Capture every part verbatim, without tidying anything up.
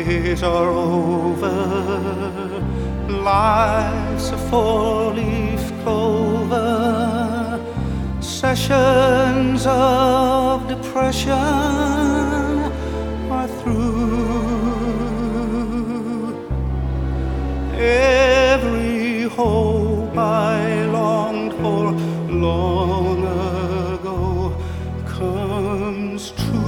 days are over, life's a four-leaf clover, sessions of depression are through. Every hope I longed for long ago comes true.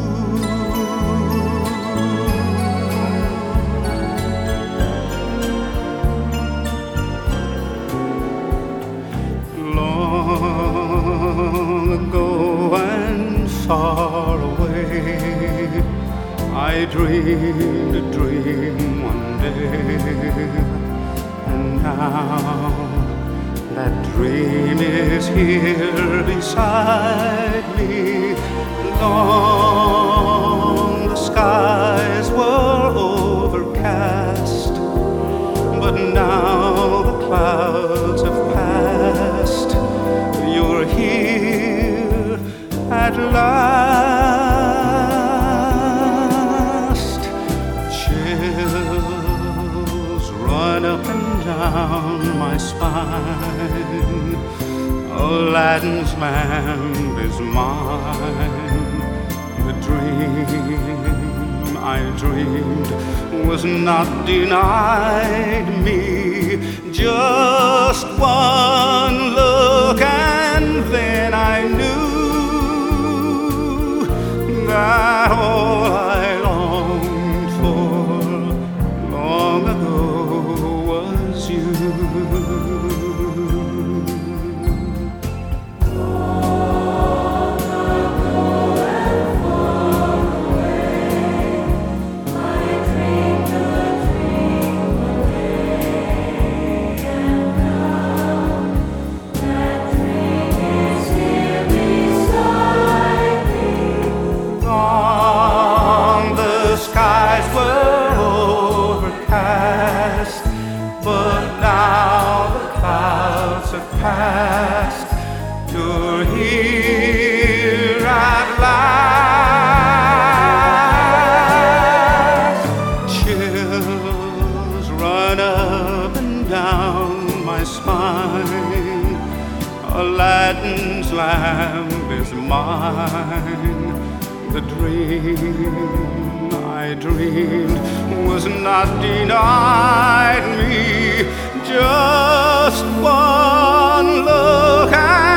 Long ago and far away, I dreamed a dream one day, and now that dream is here beside me. Long the skies were overcast, but now the clouds have passed. You're here at last. Chills run up and down my spine. Aladdin's lamp is mine. The dream I dreamed was not denied me. Just one look and then I knew that all I longed for long ago was you. But now the clouds have passed. You're here at last. Chills run up and down my spine. Aladdin's lamp is mine. The dream I dreamed was not denied me. Just one look at